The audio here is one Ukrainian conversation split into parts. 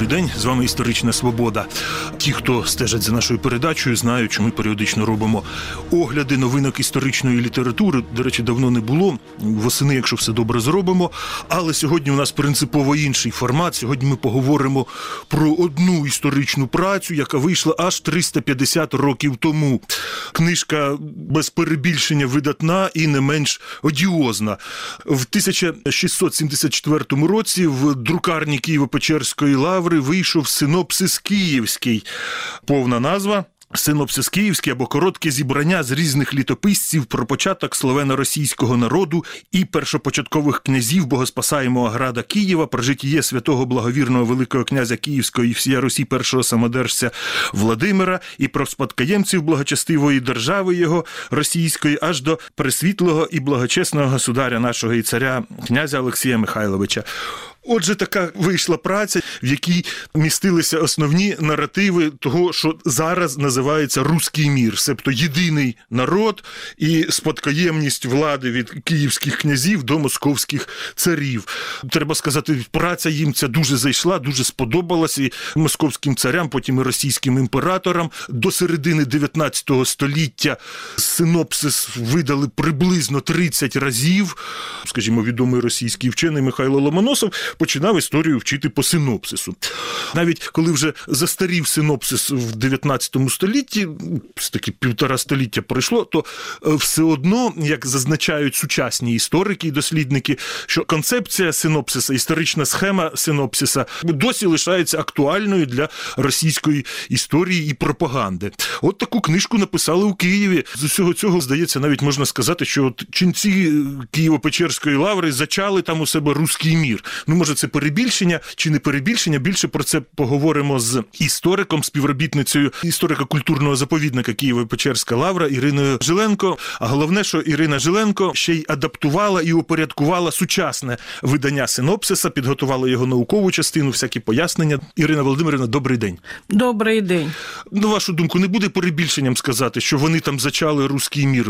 добрий день. З вами «Історична свобода». Ті, хто стежать за нашою передачею, знають, що ми періодично робимо огляди новинок історичної літератури. До речі, давно не було. Восени, якщо все добре зробимо. Але сьогодні у нас принципово інший формат. Сьогодні ми поговоримо про одну історичну працю, яка вийшла аж 350 років тому. Книжка без перебільшення видатна і не менш одіозна. В 1674 році в друкарні Києво-Печерської лаври вийшов «Синопсис Київський». Повна назва – «Синопсис Київський» або «Коротке зібрання з різних літописців про початок словено-російського народу і першопочаткових князів богоспасаємого града Києва, про житіє святого благовірного Великого князя Київського і всія Русі першого самодержця Владимира і про спадкоємців благочестивої держави його російської аж до пресвітлого і благочесного государя нашого і царя князя Олексія Михайловича». Отже, така вийшла праця, в якій містилися основні наративи того, що зараз називається «Руський мір», себто єдиний народ і спадкоємність влади від київських князів до московських царів. Треба сказати, праця їм ця дуже зайшла, дуже сподобалась і московським царям, потім і російським імператорам. До середини 19 століття синопсис видали приблизно 30 разів. Скажімо, відомий російський вчений Михайло Ломоносов починав історію вчити по синопсису. Навіть коли вже застарів синопсис в 19 столітті, таки 1,5 століття пройшло, то все одно, як зазначають сучасні історики і дослідники, що концепція синопсиса, історична схема синопсиса досі лишається актуальною для російської історії і пропаганди. От таку книжку написали у Києві. З усього цього, здається, навіть можна сказати, що от ченці Києво-Печерської лаври зачали там у себе «Руський мір». Ну, може, це перебільшення чи не перебільшення, більше про це поговоримо з істориком, співробітницею історико-культурного заповідника Києво-Печерська лавра Іриною Жиленко. А головне, що Ірина Жиленко ще й адаптувала і упорядкувала сучасне видання синопсиса, підготувала його наукову частину, всякі пояснення. Ірина Володимирівна, добрий день. Добрий день. На вашу думку, не буде перебільшенням сказати, що вони там зачали «Руський мір»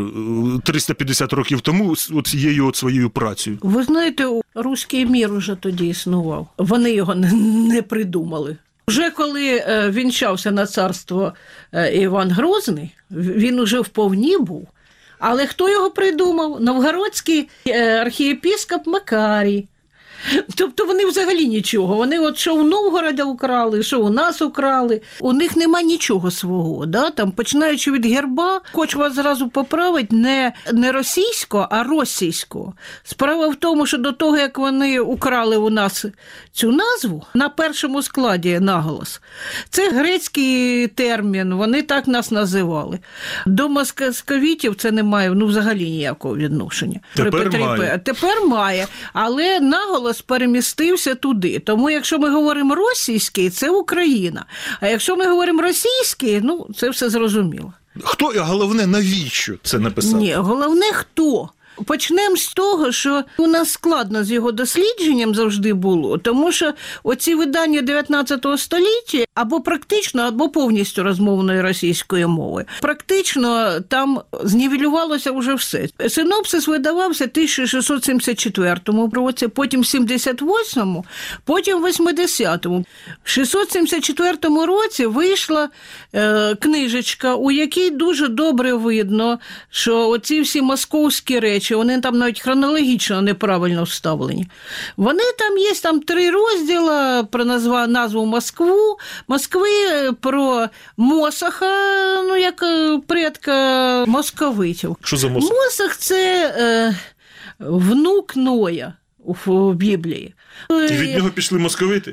350 років тому цією своєю працею? Ви знаєте, «Руський мір» уже тоді існував. Вони його не придумали. Вже коли вінчався на царство Іван Грозний, він уже вповні був. Але хто його придумав? Новгородський архієпископ Макарій. Тобто вони взагалі нічого. Вони от що у Новгорода украли, що у нас украли. У них нема нічого свого. Да? Там, починаючи від герба, хочу вас зразу поправити, не російського, а російського. Справа в тому, що до того, як вони украли у нас цю назву, на першому складі наголос, це грецький термін, вони так нас називали. До московітів це не має взагалі ніякого відношення. Тепер має, але наголос перемістився туди. Тому, якщо ми говоримо російський, це Україна. А якщо ми говоримо російський, це все зрозуміло. Хто, а головне, навіщо це написав? Ні, головне, хто. Почнемо з того, що у нас складно з його дослідженням завжди було, тому що оці видання 19 століття або практично, або повністю розмовною російською мовою. Практично там знівелювалося вже все. Синопсис видавався в 1674 році, потім в 78-му, потім в 80-му. В 674 році вийшла книжечка, у якій дуже добре видно, що оці всі московські речі, вони там навіть хронологічно неправильно вставлені. Вони там є 3 розділи про назву Москви, про Мосаха, як предка московитів. Що за Мосах? Мосах – це внук Ноя в Біблії. І від нього пішли московити?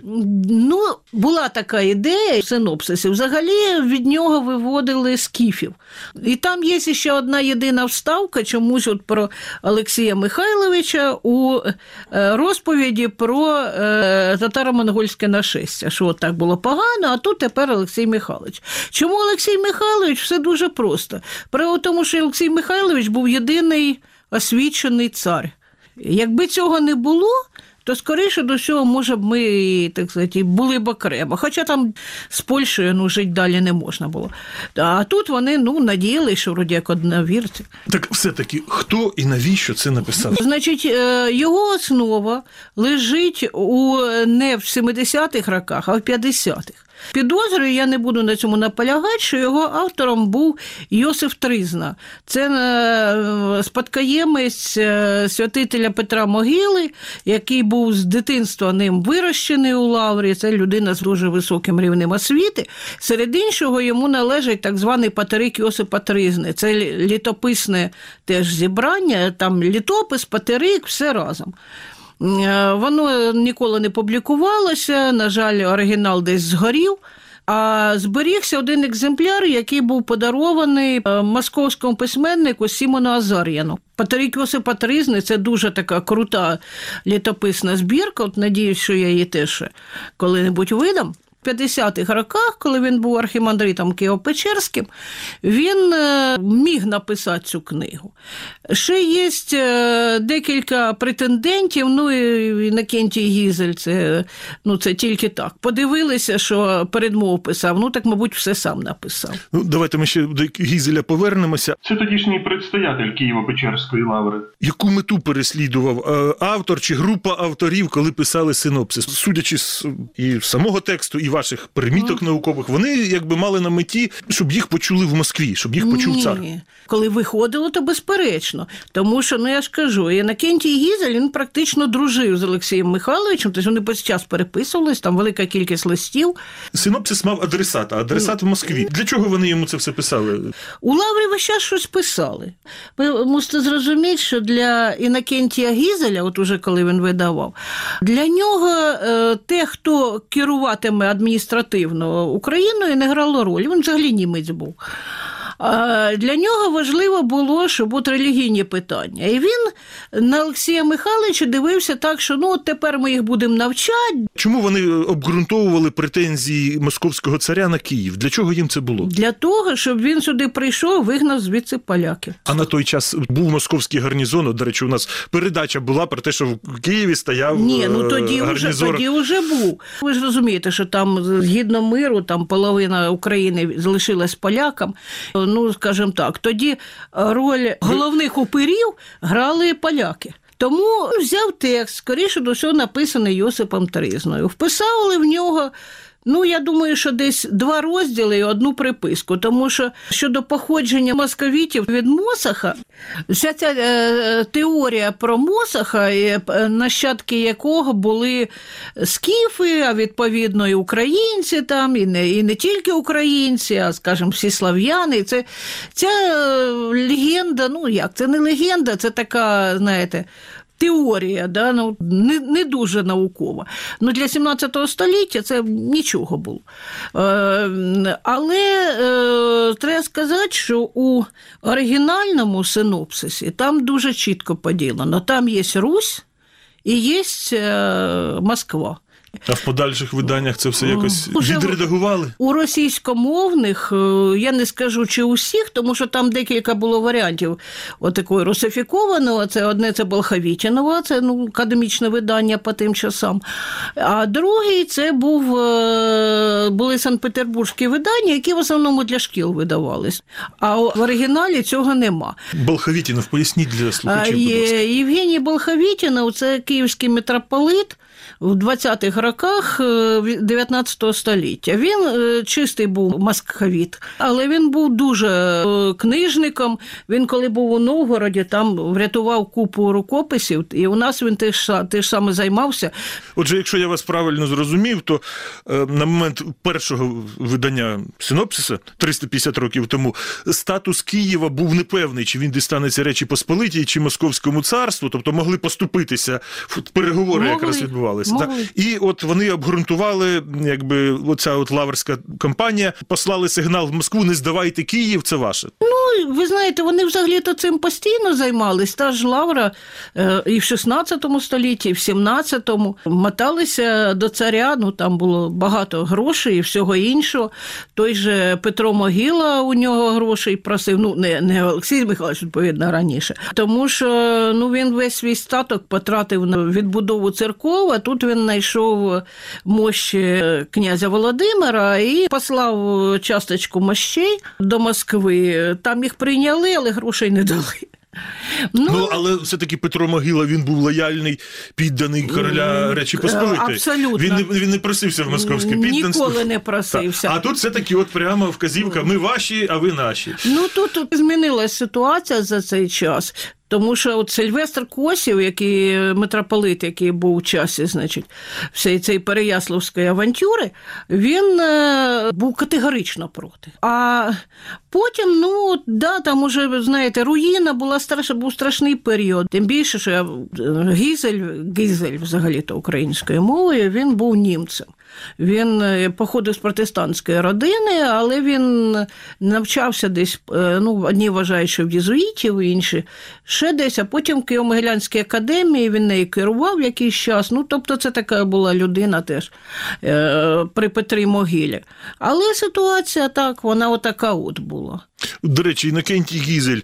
Була така ідея в синопсисі. Взагалі від нього виводили скіфів. І там є ще одна єдина вставка, чомусь от про Олексія Михайловича у розповіді про татаро-монгольське нашестя, що от так було погано, а тут тепер Олексій Михайлович. Чому Олексій Михайлович? Все дуже просто. Справа в тому, що Олексій Михайлович був єдиний освічений цар. Якби цього не було, то, скоріше до всього, може б ми, так сказати, були б окремо. Хоча там з Польщею жити далі не можна було. А тут вони надіялися, що вроді як одновірці. Так все-таки, хто і навіщо це написав? Значить, його основа лежить не в 70-х роках, а в 50-х. Підозрюю, я не буду на цьому наполягати, що його автором був Йосиф Тризна. Це спадкоємець святителя Петра Могили, який був з дитинства ним вирощений у Лаврі. Це людина з дуже високим рівнем освіти. Серед іншого йому належить так званий патерик Йосипа Тризни. Це літописне теж зібрання, там літопис, патерик, все разом. Воно ніколи не публікувалося, на жаль, оригінал десь згорів, а зберігся один екземпляр, який був подарований московському письменнику Сімону Азар'яну. Патерик Йосипа Тризни – це дуже така крута літописна збірка, от надіюсь, що я її теж коли-небудь видам. В 50-х роках, коли він був архімандритом Києво-Печерським, він міг написати цю книгу. Ще є декілька претендентів, і Іннокентій Гізель, це тільки так. Подивилися, що передмову писав, так, мабуть, все сам написав. Давайте ми ще до Гізеля повернемося. Це тодішній предстоятель Києво-Печерської лаври. Яку мету переслідував автор чи група авторів, коли писали синопсис? Судячи з і самого тексту, і ваших приміток наукових, вони якби мали на меті, щоб їх почули в Москві, щоб їх почув цар. Ні. Коли виходило, то безперечно. Тому що, я ж кажу, Іннокентій Гізель, він практично дружив з Олексієм Михайловичем, тобто вони постійно переписувались, там велика кількість листів. Синопсис мав адресата, адресат в Москві. Для чого вони йому це все писали? У Лаврі весь час щось писали. Ви мусите зрозуміти, що для Іннокентія Гізеля, от уже коли він видавав, для нього те, хто керуватиме адміністративно Україною, не грало роль. Він взагалі німець був. Для нього важливо було, щоб релігійні питання. І він на Олексія Михайловича дивився так, що тепер ми їх будемо навчати. Чому вони обґрунтовували претензії московського царя на Київ? Для чого їм це було? Для того, щоб він сюди прийшов, вигнав звідси поляків. А на той час був московський гарнізон. До речі, у нас передача була про те, що в Києві стояв гарнізон. Тоді вже був. Ви ж розумієте, що там, згідно миру, там половина України залишилась полякам. Скажімо так, тоді роль головних упирів грали поляки. Тому взяв текст, скоріше до всього написаний Йосипом Тризною. Вписали в нього, я думаю, що десь 2 розділи і 1 приписку, тому що щодо походження московітів від Мосаха, вся ця теорія про Мосаха, нащадки якого були скіфи, а відповідно і українці там, і не тільки українці, а, скажімо, всі слав'яни. Ця легенда, це не легенда, це така, знаєте, теорія, не дуже наукова. Для 17 століття це нічого було. Але треба сказати, що у оригінальному синопсисі там дуже чітко поділено. Там є Русь і є Москва. А в подальших виданнях це все якось відредагували? У російськомовних, я не скажу, чи усіх, тому що там декілька було варіантів отакої русифікованого. Одне це Болховітінова, це академічне видання по тим часам. А другий це були санкт-петербурзькі видання, які в основному для шкіл видавались. А в оригіналі цього нема. Болховітінов, поясніть для слухачів, будь ласка. Євгеній Болховітінов – це київський митрополит в 20-х роках 19 століття. Він чистий був московіт, але він був дуже книжником. Він, коли був у Новгороді, там врятував купу рукописів, і у нас він теж саме займався. Отже, якщо я вас правильно зрозумів, то на момент першого видання синопсиса, 350 років тому, статус Києва був непевний, чи він дістанеться Речі Посполитій, чи Московському царству, тобто могли поступитися, переговори якраз відбувалися. І от вони обґрунтували, якби оця от лаврська кампанія, послали сигнал в Москву: не здавайте Київ, це ваше. Ну, ви знаєте, вони взагалі-то цим постійно займались. Та ж Лавра і в 16 столітті, і в 17-му моталися до царя, ну там було багато грошей і всього іншого. Той же Петро Могила у нього грошей просив, ну не Олексій Михайлович, відповідно, раніше. Тому що він весь свій статок потратив на відбудову церков, а тут він знайшов мощі князя Володимира і послав часточку мощей до Москви. Там їх прийняли, але грошей не дали. Але все-таки Петро Могила, він був лояльний, підданий короля Речі Посполитої. Абсолютно. Він не просився в московське підданство. Ніколи не просився. А тут все-таки от прямо вказівка: ми ваші, а ви наші. Тут змінилася ситуація за цей час. Тому що от Сильвестр Косів, який митрополит, який був у часі, значить, всієї цієї Переяславської авантюри, він був категорично проти. А потім, там уже, знаєте, руїна була був страшний період. Тим більше, що Гізель, взагалі-то українською мовою, він був німцем. Він походив з протестантської родини, але він навчався десь, одні вважають, що в єзуїтів, інші ще десь, а потім в Києво-Могилянській академії він нею керував якийсь час. Тобто це така була людина теж при Петрі Могилі. Але ситуація так, вона отака от була. До речі, Інокентій Гізель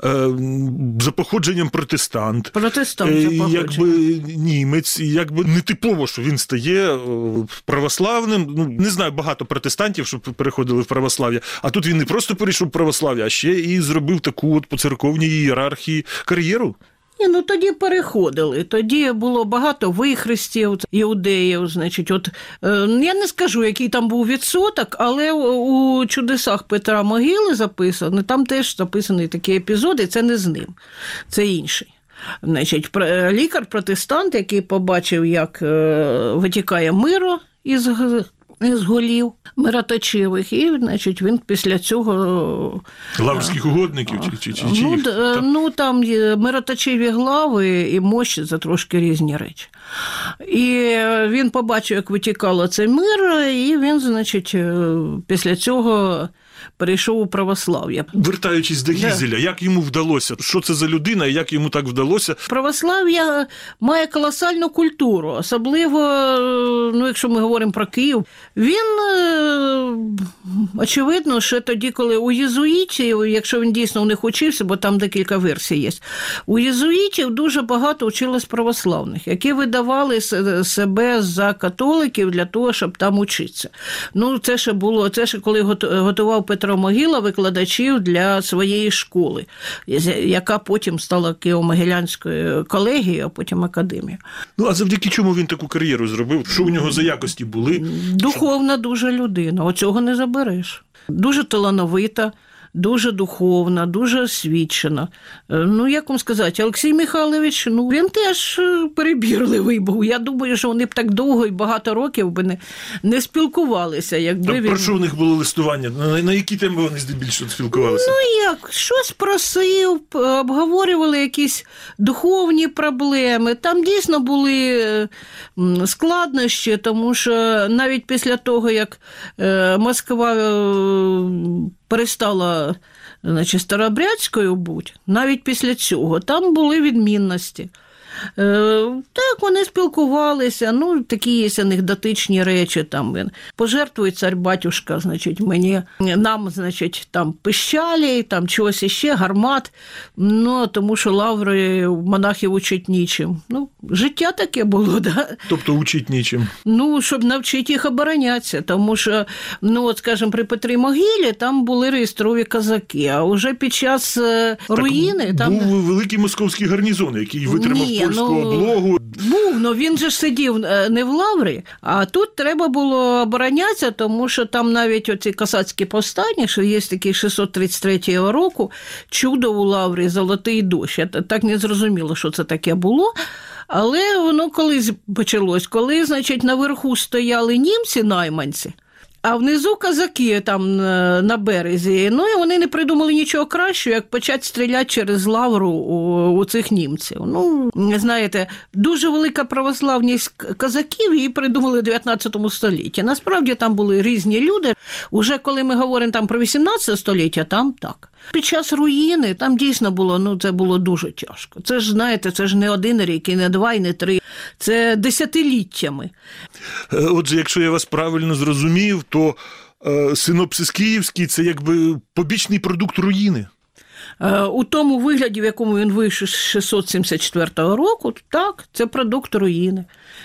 за походженням протестант. Протестант за походженням. Якби німець, якби не типово, що він стає православним. Не знаю, багато протестантів, що переходили в православ'я. А тут він не просто перейшов в православ'я, а ще і зробив таку от по церковній ієрархії кар'єру. Тоді переходили. Тоді було багато вихрестів, іудеїв, значить. Я не скажу, який там був відсоток, але у чудесах Петра Могили записано, там теж записані такі епізоди, це не з ним, це інший. Значить, лікар-протестант, який побачив, як витікає миро із голів мироточивих, і, значить, він після цього... Лаврських угодників? Там мироточиві глави і мощі – це трошки різні речі. І він побачив, як витікало цей мир, і він, значить, після цього перейшов у православ'я. Вертаючись до Гізеля, як йому вдалося? Що це за людина і як йому так вдалося? Православ'я має колосальну культуру, особливо, якщо ми говоримо про Київ. Він, очевидно, ще тоді, коли у єзуїтів, якщо він дійсно у них учився, бо там декілька версій є, у єзуїтів дуже багато училось православних, які видавали себе за католиків для того, щоб там учитися. Це ще коли готував Петро Могила викладачів для своєї школи, яка потім стала Києво-Могилянською колегією, а потім академією. А завдяки чому він таку кар'єру зробив? Що у нього за якості були? Духовна дуже людина, оцього не забереш. Дуже талановита, дуже духовна, дуже освічена. Як вам сказати, Олексій Михайлович, він теж перебірливий був. Я думаю, що вони б так довго і багато років би не спілкувалися, якби він... Про що в них було листування? На які теми вони здебільшого спілкувалися? Щось просив, обговорювали якісь духовні проблеми. Там дійсно були складнощі, тому що навіть після того, як Москва перестала, значить, старообрядською бути, навіть після цього там були відмінності. Так, вони спілкувалися, такі є анекдотичні речі, там він пожертвує цар-батюшка, значить, нам, значить, там пищалі, там чогось іще, гармат, тому що лаври монахів учать нічим. Життя таке було, да? Тобто учить нічим? Щоб навчити їх оборонятися, тому що, скажімо, при Петрі Могилі там були реєстрові козаки, а вже під час руїни... Був великий московський гарнізон, який витримав польську облогу. Був, він же сидів не в Лаврі, а тут треба було оборонятися, тому що там навіть оці косацькі повстання, що є такий 633 року, чудо у Лаврі, золотий дощ. Так не зрозуміло, що це таке було. Але воно колись почалось, коли, значить, наверху стояли німці-найманці, А внизу козаки там на березі. Ну, і вони не придумали нічого кращого, як почати стріляти через лавру у цих німців. Ну, знаєте, дуже велика православність козаків її придумали в 19 столітті. Насправді там були різні люди. Уже коли ми говоримо там про 18 століття, там так. Під час руїни там дійсно було, ну, це було дуже тяжко. Це ж, знаєте, це ж не один рік, і не два, і не три. Це десятиліттями. Отже, якщо я вас правильно зрозумів, то синопсис київський – це якби побічний продукт руїни. У тому вигляді, в якому він вийшов з 674 року, так, це продукт руїни.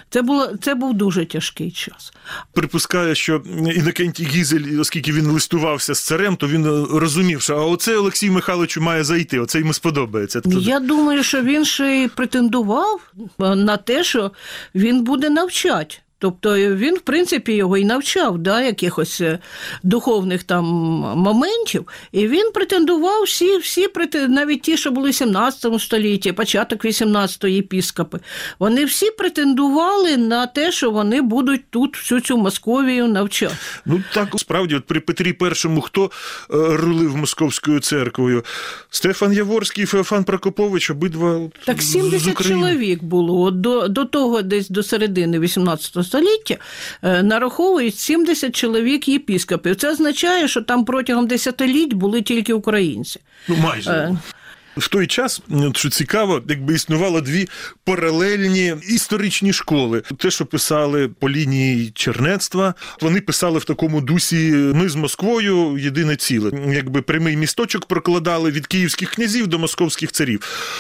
Це був дуже тяжкий час. Припускаю, що Інокентій Гізель, оскільки він листувався з царем, то він розумів, що оце Олексію Михайловичу має зайти, оце йому сподобається. Я думаю, що він ще й претендував на те, що він буде навчати. Тобто він, в принципі, його і навчав, да, якихось духовних там моментів, і він претендував всі, навіть ті, що були в 17 столітті, початок 18-го єпіскопи, вони всі претендували на те, що вони будуть тут всю цю Московію навчати. Ну так, справді, от при Петрі І хто рулив Московською церквою? Стефан Яворський і Феофан Прокопович, обидва так 70 чоловік було. От до того, десь до середини 18 століття, нараховують 70 чоловік єпіскопів. Це означає, що там протягом десятиліть були тільки українці. Ну, майже. В той час, що цікаво, якби існувало дві паралельні історичні школи. Те, що писали по лінії чернецтва, вони писали в такому дусі «ми з Москвою єдине ціле». Якби прямий місточок прокладали від київських князів до московських царів.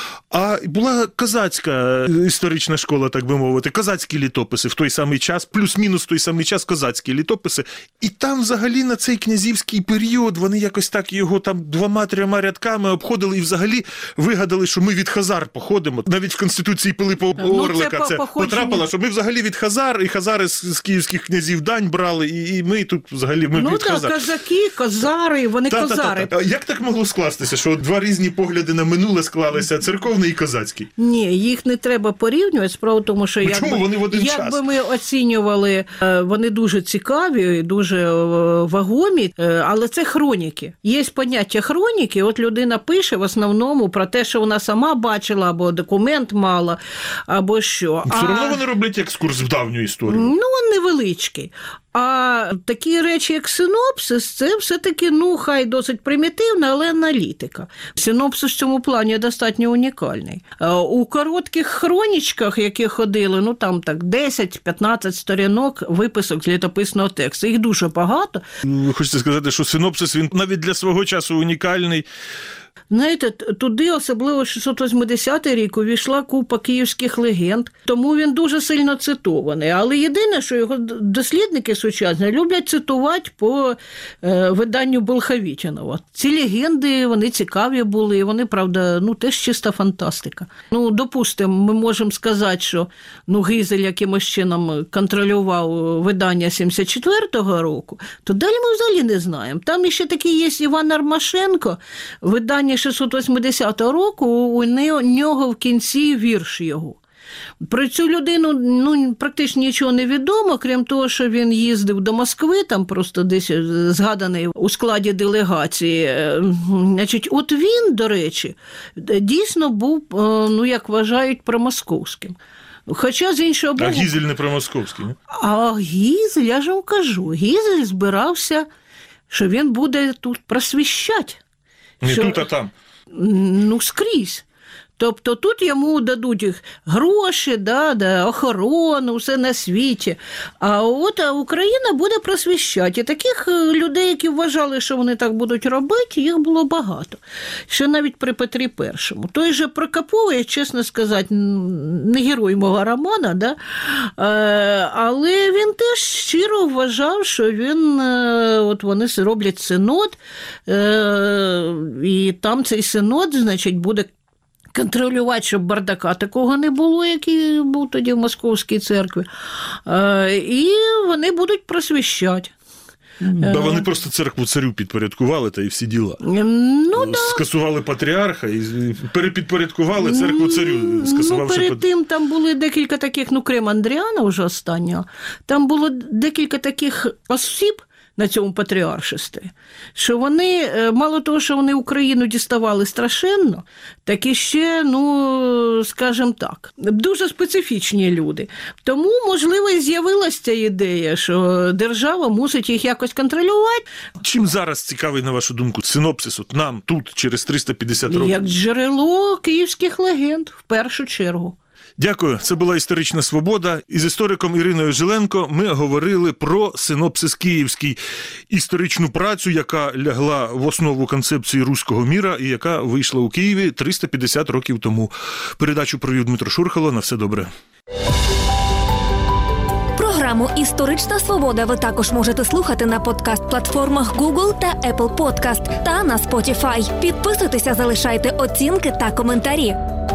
А була козацька історична школа, так би мовити, козацькі літописи в той самий час, плюс-мінус в той самий час козацькі літописи. І там взагалі на цей князівський період вони якось так його там 2-3 рядками обходили і взагалі вигадали, що ми від хазар походимо. Навіть в Конституції Пилипа Орлика це потрапило, що ми взагалі від хазар, і хазари з київських князів дань брали, і ми тут взагалі ми від хазар. Ну так, козаки, козари, вони козари. Як так могло скластися, що два різні погляди на минуле склалися, церковний і козацький? Ні, їх не треба порівнювати, справа в тому, що якби ми оцінювали, вони дуже цікаві, дуже вагомі, але це хроніки. Є поняття хроніки, от людина пише в основному про те, що вона сама бачила, або документ мала, або що. Все одно вони роблять екскурс в давню історію. Ну, невеличкий. А такі речі, як синопсис, це все-таки, ну, хай досить примітивна, але аналітика. Синопсис в цьому плані достатньо унікальний. У коротких хронічках, які ходили, ну, там так 10-15 сторінок виписок з літописного тексту. Їх дуже багато. Ви хочете сказати, що синопсис, він навіть для свого часу унікальний? Знаєте, туди, особливо 680 рік, увійшла купа київських легенд, тому він дуже сильно цитований. Але єдине, що його дослідники сучасні люблять цитувати по виданню Болховітінова. Ці легенди, вони цікаві були, вони, правда, ну, теж чиста фантастика. Ну, допустимо, ми можемо сказати, що Гізель якимось чином контролював видання 74-го року, то далі ми взагалі не знаємо. Там ще такий є Іван Армашенко, видання 680 року, у нього в кінці вірш його. Про цю людину, ну, практично нічого не відомо, крім того, що він їздив до Москви, там просто десь згаданий у складі делегації. Значить, от він, до речі, дійсно був, ну, як вважають, промосковським. Хоча, з іншого боку... А Гізель не промосковський, не? А Гізель, я ж вам кажу, Гізель збирався, що він буде тут просвіщати. Не тут, а там. Ну, скрізь. Тобто тут йому дадуть гроші, охорону, все на світі. А от Україна буде просвіщати. І таких людей, які вважали, що вони так будуть робити, їх було багато. Ще навіть при Петрі І. Той же Прокопович, чесно сказати, не герой мого романа, але він теж щиро вважав, що от вони роблять синод, і там цей синод, значить, буде контролювати, щоб бардака такого не було, який був тоді в Московській церкві. І вони будуть просвіщати. Да, вони просто церкву царю підпорядкували, та і всі діла. Ну, да. Скасували патріарха і перепідпорядкували церкву царю, скасувавши... перед тим там були декілька таких, Крим Андріана вже останнього, там було декілька таких осіб, на цьому патріаршестві, що вони, мало того, що вони Україну діставали страшенно, так і ще, скажімо так, дуже специфічні люди. Тому, можливо, і з'явилася ця ідея, що держава мусить їх якось контролювати. Чим зараз цікавий, на вашу думку, синопсис от нам тут через 350 років? Як джерело київських легенд, в першу чергу. Дякую. Це була «Історична свобода». Із істориком Іриною Жиленко ми говорили про синопсис київський, історичну працю, яка лягла в основу концепції руського міра і яка вийшла у Києві 350 років тому. Передачу провів Дмитро Шурхало. На все добре. Програму «Історична свобода» ви також можете слухати на подкаст-платформах Google та Apple Podcast та на Spotify. Підписуйтеся, залишайте оцінки та коментарі.